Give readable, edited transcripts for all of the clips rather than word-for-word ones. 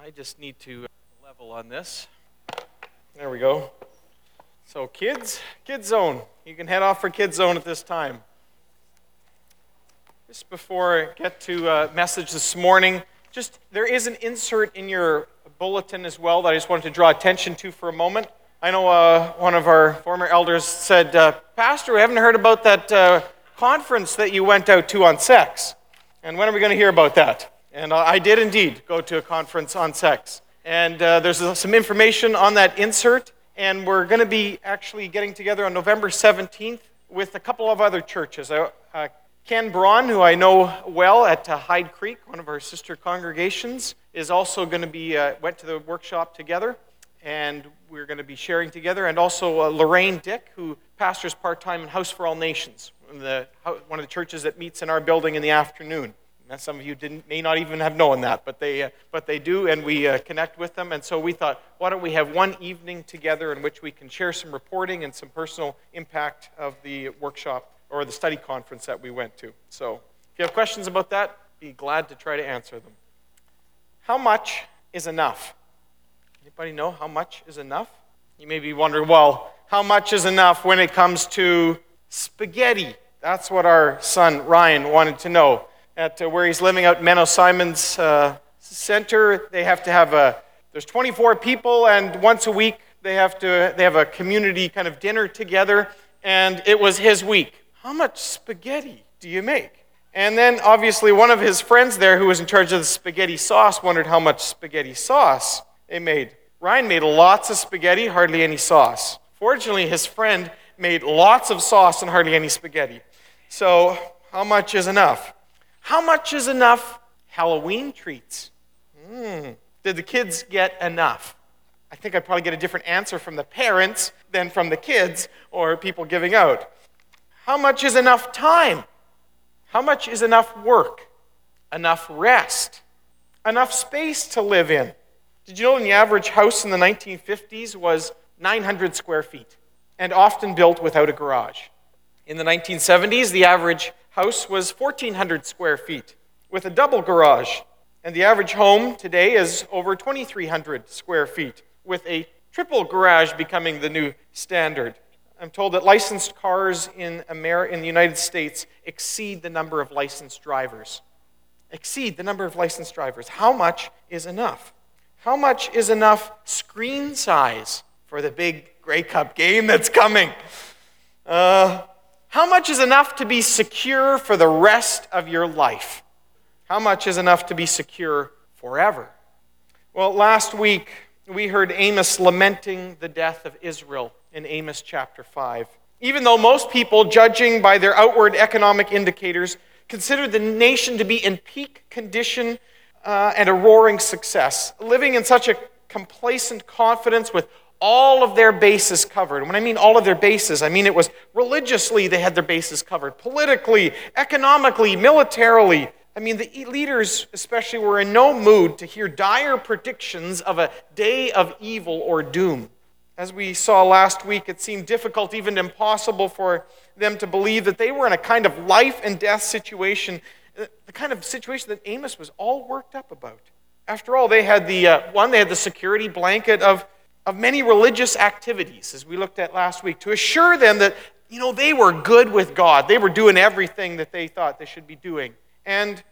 I just need to level on this. There we go. So Kids Zone. You can head off for Kids Zone at this time. Just before I get to message this morning, there is an insert in your bulletin as well that I just wanted to draw attention to for a moment. I know one of our former elders said, Pastor, we haven't heard about that conference that you went out to on sex. And when are we going to hear about that? And I did indeed go to a conference on sex. And there's some information on that insert. And we're going to be actually getting together on November 17th with a couple of other churches. Ken Braun, who I know well at Hyde Creek, one of our sister congregations, is also going to be, went to the workshop together. And we're going to be sharing together. And also Lorraine Dick, who pastors part-time in House for All Nations, one of the churches that meets in our building in the afternoon. And some of you may not even have known that, but they do, and we connect with them. And so we thought, why don't we have one evening together in which we can share some reporting and some personal impact of the workshop or the study conference that we went to. So if you have questions about that, be glad to try to answer them. How much is enough? Anybody know how much is enough? You may be wondering, well, how much is enough when it comes to spaghetti? That's what our son Ryan wanted to know. At where he's living out in Menno Simon's center, they have to have there's 24 people, and once a week they have a community kind of dinner together, and it was his week. How much spaghetti do you make? And then obviously one of his friends there who was in charge of the spaghetti sauce wondered how much spaghetti sauce they made. Ryan made lots of spaghetti, hardly any sauce. Fortunately, his friend made lots of sauce and hardly any spaghetti. So how much is enough? How much is enough Halloween treats? Did the kids get enough? I think I'd probably get a different answer from the parents than from the kids or people giving out. How much is enough time? How much is enough work? Enough rest? Enough space to live in? Did you know the average house in the 1950s was 900 square feet and often built without a garage? In the 1970s, the average house was 1,400 square feet with a double garage. And the average home today is over 2,300 square feet with a triple garage becoming the new standard. I'm told that licensed cars in the United States exceed the number of licensed drivers. How much is enough? How much is enough screen size for the big Grey Cup game that's coming? How much is enough to be secure for the rest of your life? How much is enough to be secure forever? Well, last week we heard Amos lamenting the death of Israel in Amos chapter 5. Even though most people, judging by their outward economic indicators, consider the nation to be in peak condition and a roaring success, living in such a complacent confidence with all of their bases covered. And when I mean all of their bases, I mean it was religiously they had their bases covered, politically, economically, militarily. I mean the leaders especially were in no mood to hear dire predictions of a day of evil or doom. As we saw last week, it seemed difficult, even impossible for them to believe that they were in a kind of life and death situation, the kind of situation that Amos was all worked up about. After all, they had the security blanket of many religious activities, as we looked at last week, to assure them that, they were good with God. They were doing everything that they thought they should be doing. And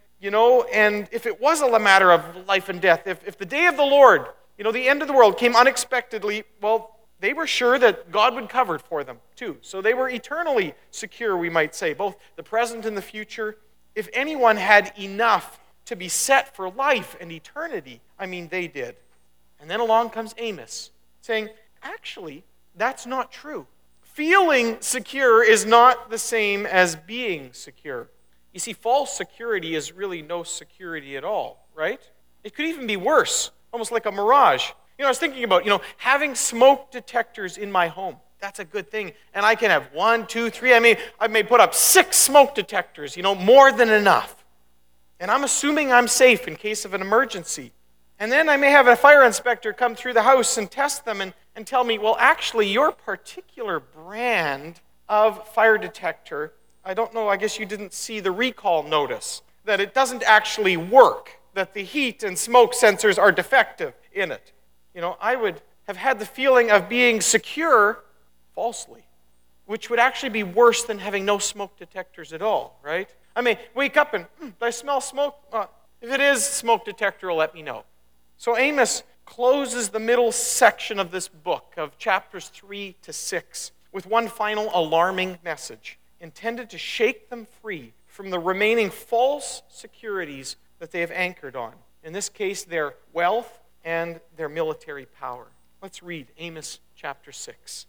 if it was a matter of life and death, if the day of the Lord, the end of the world came unexpectedly, well, they were sure that God would cover it for them too. So they were eternally secure, we might say, both the present and the future. If anyone had enough to be set for life and eternity, they did. And then along comes Amos, saying, actually, that's not true. Feeling secure is not the same as being secure. You see, false security is really no security at all, right? It could even be worse, almost like a mirage. I was thinking about, having smoke detectors in my home. That's a good thing. And I can have 1, 2, 3. I may put up 6 smoke detectors, more than enough. And I'm assuming I'm safe in case of an emergency. And then I may have a fire inspector come through the house and test them and tell me, well, actually, your particular brand of fire detector, I don't know, I guess you didn't see the recall notice, that it doesn't actually work. that the heat and smoke sensors are defective in it. I would have had the feeling of being secure falsely, which would actually be worse than having no smoke detectors at all, right? I mean, wake up and, do I smell smoke? If it is, smoke detector will let me know. So Amos closes the middle section of this book, of chapters 3 to 6, with one final alarming message, intended to shake them free from the remaining false securities that they have anchored on. In this case, their wealth and their military power. Let's read Amos chapter 6.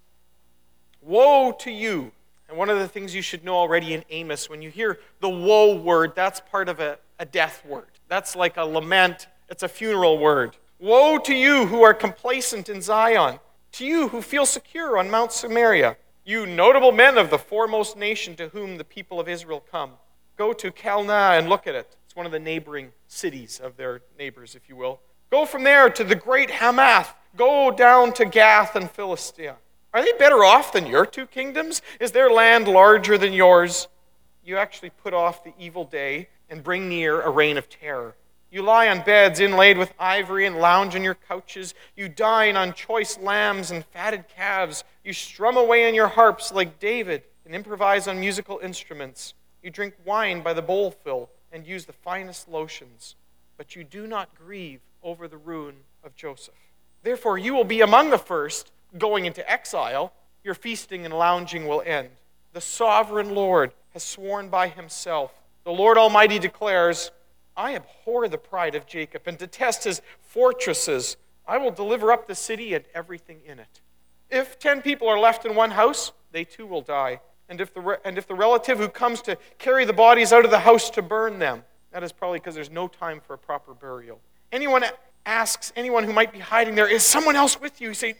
Woe to you! And one of the things you should know already in Amos, when you hear the woe word, that's part of a death word. That's like a lament. It's a funeral word. Woe to you who are complacent in Zion, to you who feel secure on Mount Samaria, you notable men of the foremost nation to whom the people of Israel come. Go to Calneh and look at it. It's one of the neighboring cities of their neighbors, if you will. Go from there to the great Hamath. Go down to Gath and Philistia. Are they better off than your two kingdoms? Is their land larger than yours? You actually put off the evil day and bring near a reign of terror. You lie on beds inlaid with ivory and lounge on your couches. You dine on choice lambs and fatted calves. You strum away on your harps like David and improvise on musical instruments. You drink wine by the bowlful and use the finest lotions. But you do not grieve over the ruin of Joseph. Therefore, you will be among the first going into exile. Your feasting and lounging will end. The sovereign Lord has sworn by himself. The Lord Almighty declares, I abhor the pride of Jacob and detest his fortresses. I will deliver up the city and everything in it. If 10 people are left in one house, they too will die. And if the relative who comes to carry the bodies out of the house to burn them, that is probably because there's no time for a proper burial. Anyone asks anyone who might be hiding there, is someone else with you? You say,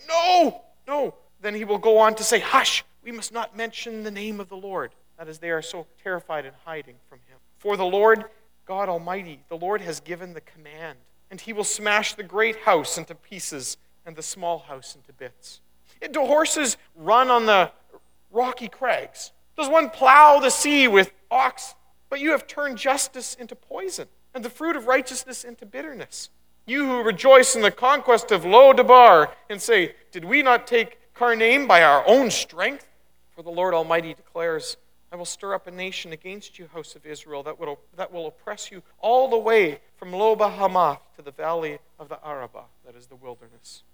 no. Then he will go on to say, hush, we must not mention the name of the Lord. That is, they are so terrified and hiding from him. For the Lord God Almighty, the Lord has given the command, and he will smash the great house into pieces and the small house into bits. Do horses run on the rocky crags? Does one plow the sea with ox? But you have turned justice into poison, and the fruit of righteousness into bitterness. You who rejoice in the conquest of Lo-debar and say, did we not take Karnaim by our own strength? For the Lord Almighty declares, I will stir up a nation against you, house of Israel, that will oppress you all the way from Lo-Bahamah to the valley of the Arabah, that is the wilderness.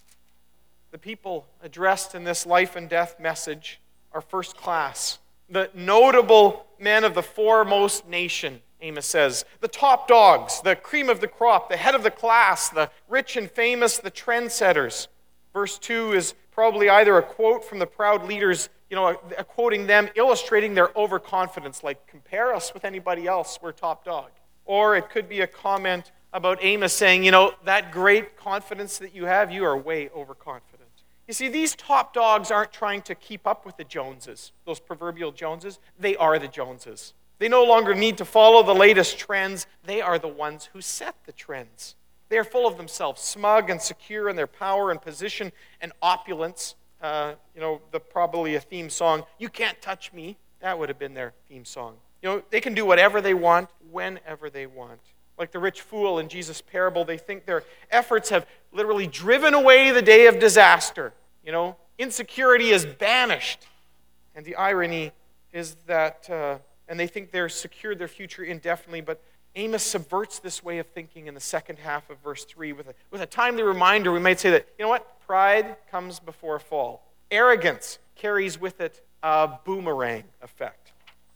The people addressed in this life and death message are first class. The notable men of the foremost nation, Amos says. The top dogs, the cream of the crop, the head of the class, the rich and famous, the trendsetters. Verse 2 is probably either a quote from the proud leaders, quoting them, illustrating their overconfidence, like, compare us with anybody else, we're top dog. Or it could be a comment about Amos saying, that great confidence that you have, you are way overconfident. You see, these top dogs aren't trying to keep up with the Joneses, those proverbial Joneses. They are the Joneses. They no longer need to follow the latest trends. They are the ones who set the trends. They are full of themselves, smug and secure in their power and position and opulence. Probably a theme song, You Can't Touch Me. That would have been their theme song. They can do whatever they want, whenever they want. Like the rich fool in Jesus' parable, they think their efforts have literally driven away the day of disaster. Insecurity is banished. And the irony is that, and they think they're secured their future indefinitely, but Amos subverts this way of thinking in the second half of verse 3 with a timely reminder. We might say that, pride comes before a fall. Arrogance carries with it a boomerang effect.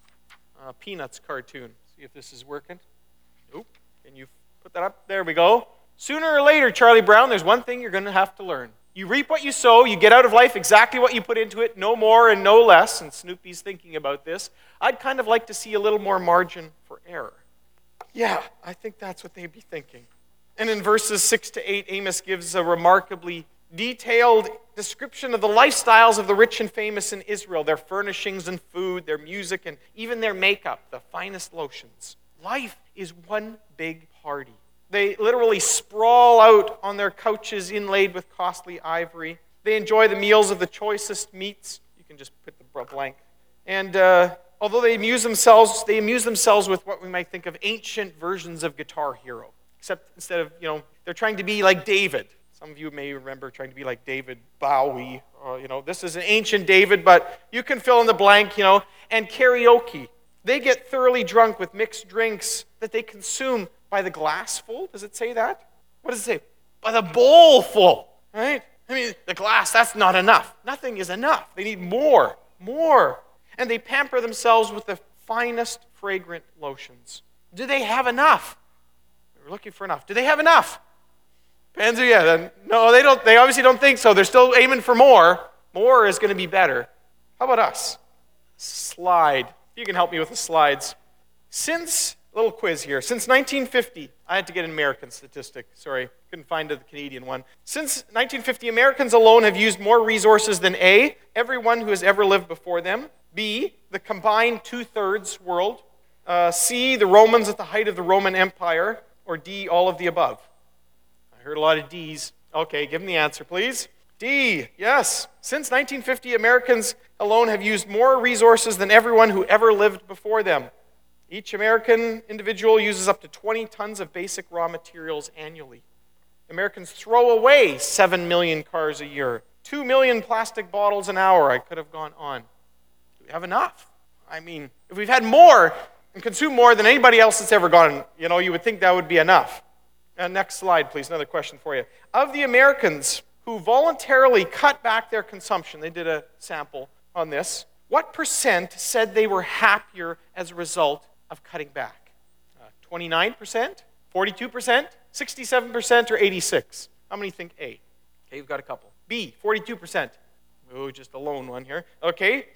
Peanuts cartoon. See if this is working. Nope. Can you put that up? There we go. Sooner or later, Charlie Brown, there's one thing you're going to have to learn. You reap what you sow. You get out of life exactly what you put into it, no more and no less. And Snoopy's thinking about this. I'd kind of like to see a little more margin for error. Yeah, I think that's what they'd be thinking. And in verses 6 to 8, Amos gives a remarkably detailed description of the lifestyles of the rich and famous in Israel, their furnishings and food, their music, and even their makeup, the finest lotions. Life is one big party. They literally sprawl out on their couches inlaid with costly ivory. They enjoy the meals of the choicest meats. You can just put the blank. And although they amuse themselves with what we might think of ancient versions of Guitar Hero. except instead of, they're trying to be like David. Some of you may remember trying to be like David Bowie. This is an ancient David, but you can fill in the blank, and karaoke. They get thoroughly drunk with mixed drinks that they consume by the glassful. Does it say that? What does it say? By the bowlful, right? I mean, the glass, that's not enough. Nothing is enough. They need more. And they pamper themselves with the finest fragrant lotions. Do they have enough? We're looking for enough. Do they have enough? Depends who, no, they don't. They obviously don't think so. They're still aiming for more. More is going to be better. How about us? Slide. You can help me with the slides. Little quiz here. Since 1950, I had to get an American statistic. Sorry, couldn't find the Canadian one. Since 1950, Americans alone have used more resources than A, everyone who has ever lived before them. B, the combined 2/3 world. C, the Romans at the height of the Roman Empire. Or D, all of the above. I heard a lot of D's. Okay, give me the answer, please. D, yes. Since 1950, Americans alone have used more resources than everyone who ever lived before them. Each American individual uses up to 20 tons of basic raw materials annually. Americans throw away 7 million cars a year, 2 million plastic bottles an hour. I could have gone on. Do we have enough? I mean, if we've had more and consumed more than anybody else that's ever gone, you would think that would be enough. Next slide, please. Another question for you. Of the Americans who voluntarily cut back their consumption, they did a sample on this, what percent said they were happier as a result of cutting back? 29%, 42%, 67%, or 86%? How many think A? Okay, you've got a couple. B, 42%. Oh, just a lone one here. Okay,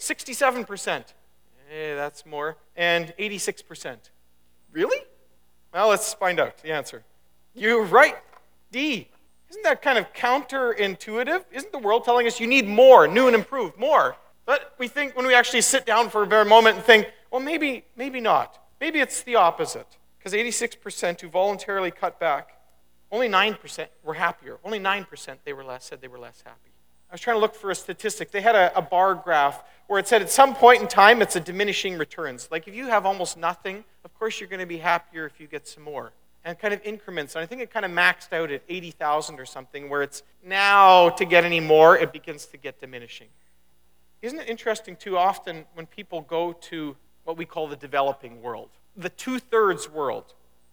67%. That's more. And 86%. Really? Well, let's find out the answer. You're right. D. Isn't that kind of counterintuitive? Isn't the world telling us you need more, new and improved, more? But we think when we actually sit down for a bare moment and think, well, maybe not. Maybe it's the opposite. Because 86% who voluntarily cut back, only 9% were happier. Only 9% said they were less happy. I was trying to look for a statistic. They had a bar graph where it said at some point in time it's a diminishing returns. Like if you have almost nothing, of course you're going to be happier if you get some more. And kind of increments. And I think it kind of maxed out at 80,000 or something, where it's now to get any more, it begins to get diminishing. Isn't it interesting too, often when people go to what we call the developing world, the 2/3 world.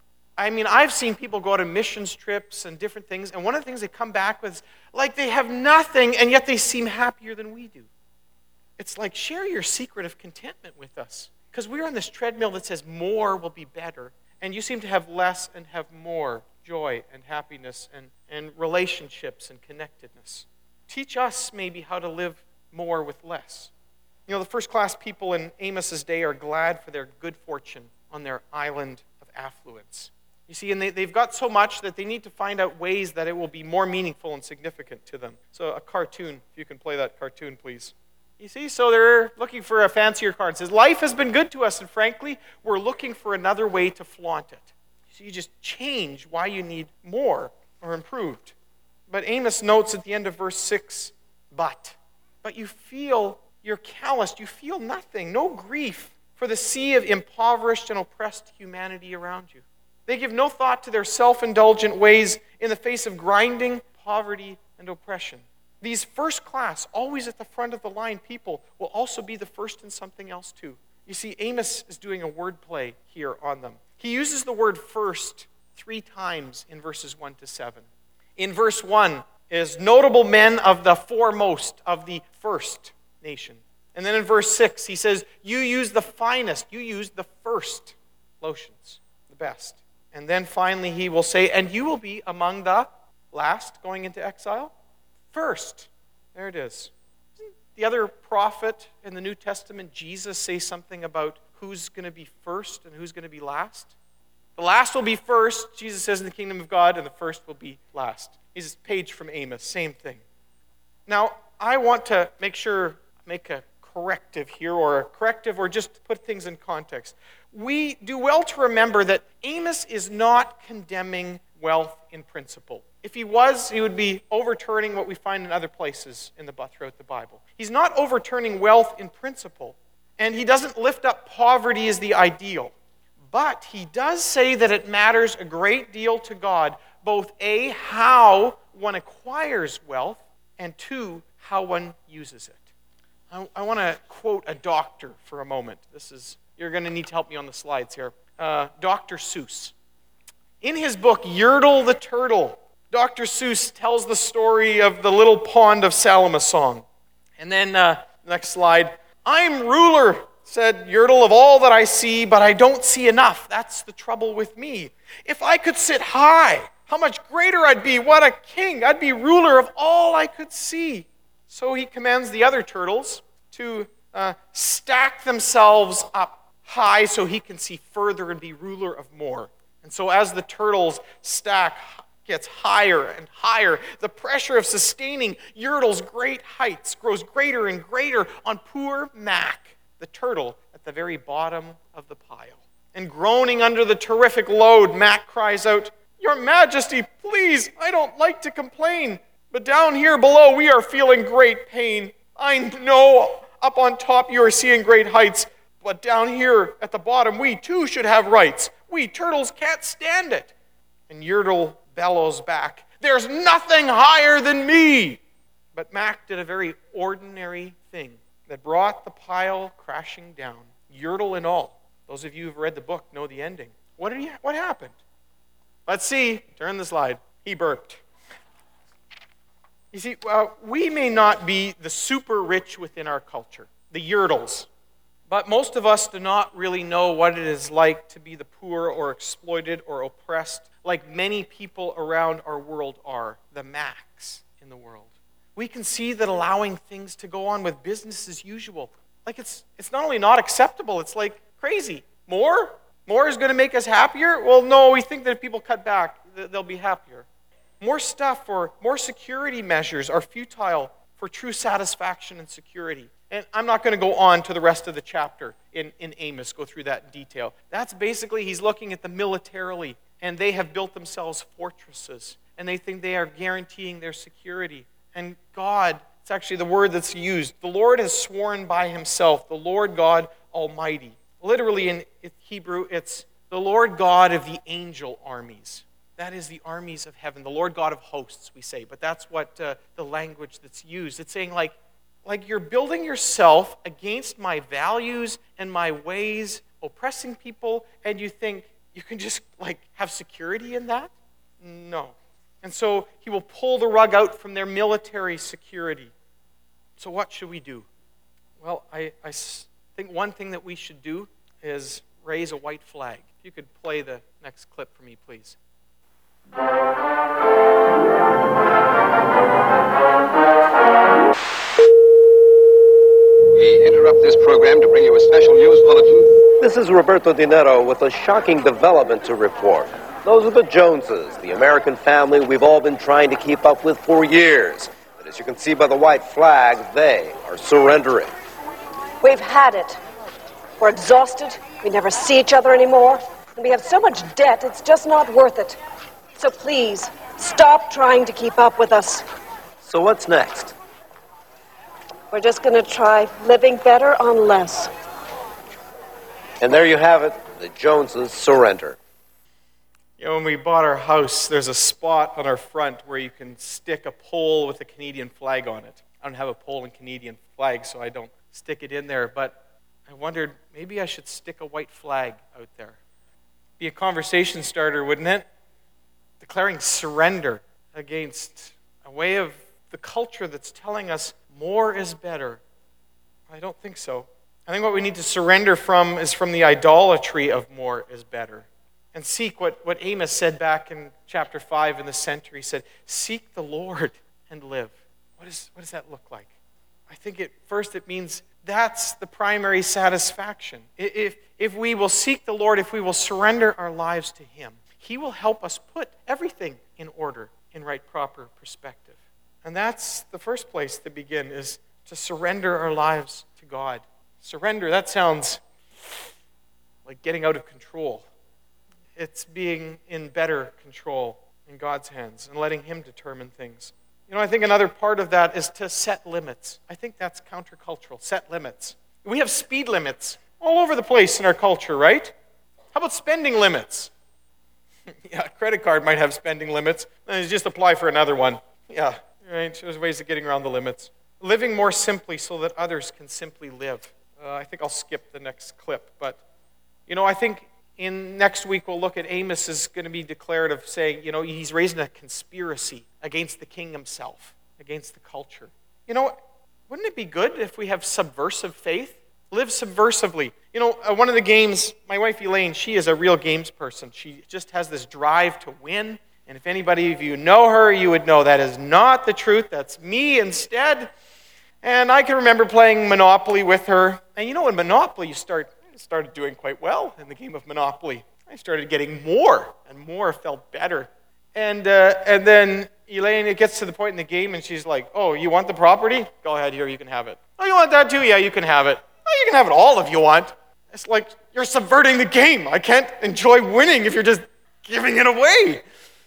I mean, I've seen people go on missions trips and different things, and one of the things they come back with is like they have nothing, and yet they seem happier than we do. It's like, share your secret of contentment with us. Because we're on this treadmill that says more will be better, and you seem to have less and have more joy and happiness and relationships and connectedness. Teach us maybe how to live more with less. The first-class people in Amos's day are glad for their good fortune on their island of affluence. You see, and they've got so much that they need to find out ways that it will be more meaningful and significant to them. So a cartoon, if you can play that cartoon, please. You see, so they're looking for a fancier car. It says, life has been good to us, and frankly, we're looking for another way to flaunt it. So you just change why you need more or improved. But Amos notes at the end of verse 6, but you feel, you're calloused, you feel nothing, no grief for the sea of impoverished and oppressed humanity around you. They give no thought to their self-indulgent ways in the face of grinding poverty and oppression. These first class, always at the front of the line people will also be the first in something else too. You see, Amos is doing a word play here on them. He uses the word first 3 times in verses 1 to 7. In verse 1 is notable men of the foremost of the first nation. And then in verse 6, he says, you use the finest, you use the first lotions, the best. And then finally he will say, and you will be among the last going into exile? First. There it is. Didn't the other prophet in the New Testament, Jesus, say something about who's going to be first and who's going to be last? The last will be first, Jesus says, in the kingdom of God, and the first will be last. He's a page from Amos, same thing. Now, I want to make a corrective here, or just put things in context. We do well to remember that Amos is not condemning wealth in principle. If he was, he would be overturning what we find in other places throughout the Bible. He's not overturning wealth in principle, and he doesn't lift up poverty as the ideal. But he does say that it matters a great deal to God, both A, how one acquires wealth, and 2, how one uses it. I want to quote a doctor for a moment. You're going to need to help me on the slides here. Dr. Seuss. In his book, Yertle the Turtle, Dr. Seuss tells the story of the little pond of Salamosong. And then, next slide. I'm ruler, said Yertle, of all that I see, but I don't see enough. That's the trouble with me. If I could sit high, how much greater I'd be. What a king. I'd be ruler of all I could see. So he commands the other turtles to stack themselves up high so he can see further and be ruler of more. And so as the turtles stack gets higher and higher, the pressure of sustaining Yertle's great heights grows greater and greater on poor Mac, the turtle at the very bottom of the pile. And groaning under the terrific load, Mac cries out, "Your Majesty, please, I don't like to complain, but down here below we are feeling great pain. I know up on top you are seeing great heights, but down here at the bottom we too should have rights. We turtles can't stand it." And Yertle bellows back, "There's nothing higher than me!" But Mac did a very ordinary thing that brought the pile crashing down, Yertle and all. Those of you who've read the book know the ending. What happened? Let's see. Turn the slide. He burped. You see, we may not be the super rich within our culture, the Yertles, but most of us do not really know what it is like to be the poor or exploited or oppressed, like many people around our world are, the Macs in the world. We can see that allowing things to go on with business as usual, like it's not only not acceptable, it's like crazy. More is going to make us happier? Well, no, we think that if people cut back, they'll be happier. More stuff or more security measures are futile for true satisfaction and security. And I'm not going to go on to the rest of the chapter in Amos, go through that in detail. That's basically, he's looking at the militarily, and they have built themselves fortresses, and they think they are guaranteeing their security. And God, it's actually the word that's used, the Lord has sworn by himself, the Lord God Almighty. Literally in Hebrew, it's the Lord God of the angel armies. That is the armies of heaven, the Lord God of hosts, we say. But that's what the language that's used. It's saying like you're building yourself against my values and my ways, oppressing people, and you think you can just have security in that? No. And so he will pull the rug out from their military security. So what should we do? Well, I think one thing that we should do is raise a white flag. If you could play the next clip for me, please. We interrupt this program to bring you a special news bulletin. This is Roberto Di Nero with a shocking development to report. Those are the Joneses, the American family we've all been trying to keep up with for years. But as you can see by the white flag, they are surrendering. We've had it. We're exhausted. We never see each other anymore. And we have so much debt, it's just not worth it. So please, stop trying to keep up with us. So what's next? We're just going to try living better on less. And there you have it. The Joneses surrender. You know, when we bought our house, there's a spot on our front where you can stick a pole with a Canadian flag on it. I don't have a pole and Canadian flag, so I don't stick it in there. But I wondered, maybe I should stick a white flag out there. Be a conversation starter, wouldn't it? Declaring surrender against a way of the culture that's telling us more is better. I don't think so. I think what we need to surrender from is from the idolatry of more is better. And seek what Amos said back in chapter 5 in the center. He said, seek the Lord and live. What does that look like? I think first it means that's the primary satisfaction. If we will seek the Lord, if we will surrender our lives to him, he will help us put everything in order, in right, proper perspective. And that's the first place to begin, is to surrender our lives to God. Surrender, that sounds like getting out of control. It's being in better control in God's hands and letting him determine things. You know, I think another part of that is to set limits. I think that's countercultural, set limits. We have speed limits all over the place in our culture, right? How about spending limits? Yeah, a credit card might have spending limits. And you just apply for another one. Yeah, right. There's ways of getting around the limits. Living more simply so that others can simply live. I think I'll skip the next clip. But, I think in next week we'll look at Amos is going to be declared of saying, he's raising a conspiracy against the king himself, against the culture. Wouldn't it be good if we have subversive faith? Live subversively. One of the games, my wife Elaine, she is a real games person. She just has this drive to win. And if anybody of you know her, you would know that is not the truth. That's me instead. And I can remember playing Monopoly with her. And in Monopoly, I started doing quite well in the game of Monopoly. I started getting more and more, felt better. And then Elaine, it gets to the point in the game, and she's like, oh, you want the property? Go ahead, here, you can have it. Oh, you want that too? Yeah, you can have it. Oh, you can have it all if you want. It's like, you're subverting the game. I can't enjoy winning if you're just giving it away.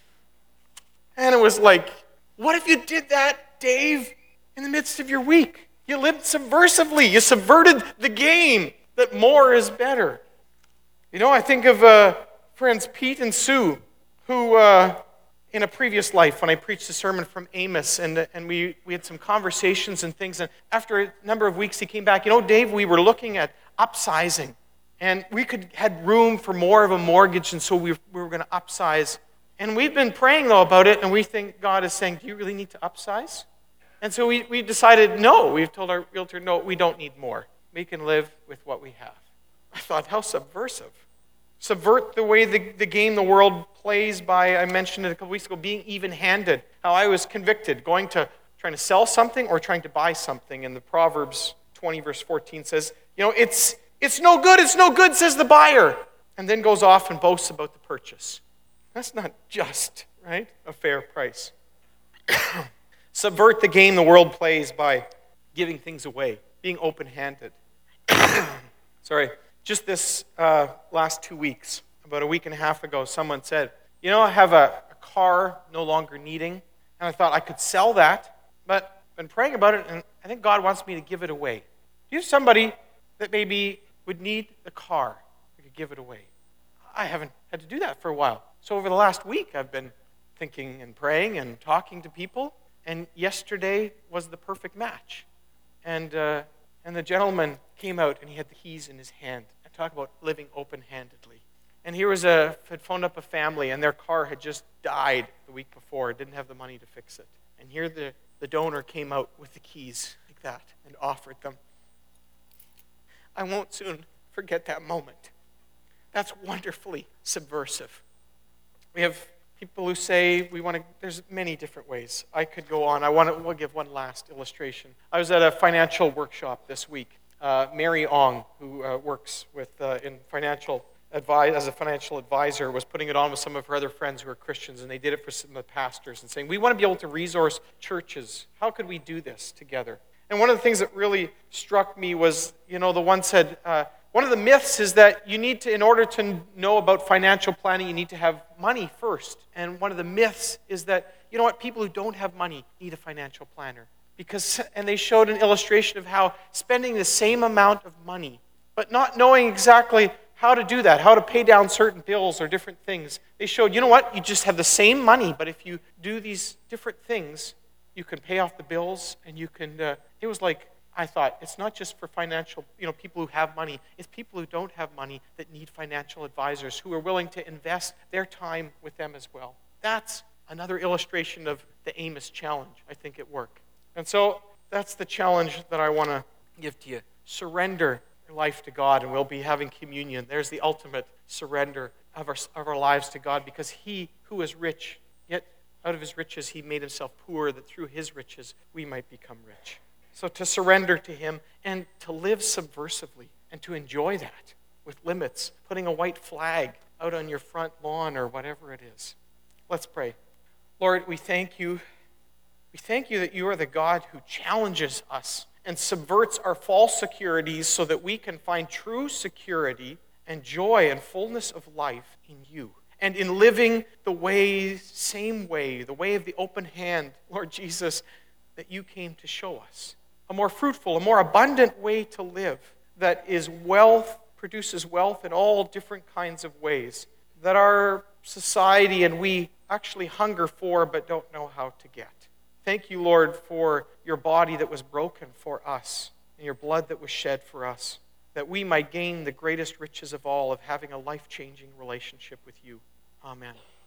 And it was like, what if you did that, Dave, in the midst of your week? You lived subversively. You subverted the game, that more is better. I think of friends Pete and Sue, who in a previous life, when I preached a sermon from Amos, and we had some conversations and things, and after a number of weeks he came back, Dave, we were looking at upsizing, and we had room for more of a mortgage, and so we were going to upsize. And we've been praying, though, about it, and we think God is saying, do you really need to upsize? And so we decided, no. We've told our realtor, no, we don't need more. We can live with what we have. I thought, how subversive. Subvert the way the game the world plays by, I mentioned it a couple weeks ago, being even-handed. How I was convicted, trying to sell something or trying to buy something. And the Proverbs 20, verse 14 says, it's no good, says the buyer. And then goes off and boasts about the purchase. That's not just, right? A fair price. Subvert the game the world plays by giving things away, being open-handed. Sorry. Just this last 2 weeks, about a week and a half ago, someone said, I have a car no longer needing, and I thought I could sell that, but I've been praying about it, and I think God wants me to give it away. Do you have somebody that maybe would need the car? I could give it away. I haven't had to do that for a while. So over the last week, I've been thinking and praying and talking to people, and yesterday was the perfect match. And the gentleman came out and he had the keys in his hand. And talk about living open-handedly. And here had phoned up a family, and their car had just died the week before. Didn't have the money to fix it. And here the donor came out with the keys like that and offered them. I won't soon forget that moment. That's wonderfully subversive. We have people who say there's many different ways. I could go on. We'll give one last illustration. I was at a financial workshop this week. Mary Ong, who works in financial advice as a financial advisor, was putting it on with some of her other friends who are Christians, and they did it for some of the pastors and saying, we want to be able to resource churches. How could we do this together? And one of the things that really struck me was, the one said, one of the myths is that in order to know about financial planning, you need to have money first. And one of the myths is that, people who don't have money need a financial planner. And they showed an illustration of how spending the same amount of money, but not knowing exactly how to do that, how to pay down certain bills or different things. They showed, you just have the same money, but if you do these different things, you can pay off the bills, and you can, it was like, I thought, it's not just for financial, people who have money. It's people who don't have money that need financial advisors who are willing to invest their time with them as well. That's another illustration of the Amos challenge, I think, at work. And so that's the challenge that I want to give to you. Surrender your life to God, and we'll be having communion. There's the ultimate surrender of our lives to God, because He who is rich, yet out of His riches He made Himself poor, that through His riches we might become rich. So to surrender to Him and to live subversively and to enjoy that with limits, putting a white flag out on your front lawn or whatever it is. Let's pray. Lord, we thank you. We thank you that you are the God who challenges us and subverts our false securities so that we can find true security and joy and fullness of life in you. And in living the same way, the way of the open hand, Lord Jesus, that you came to show us. A more fruitful, a more abundant way to live that is wealth produces wealth in all different kinds of ways that our society and we actually hunger for but don't know how to get. Thank you, Lord, for your body that was broken for us and your blood that was shed for us, that we might gain the greatest riches of all of having a life-changing relationship with you. Amen.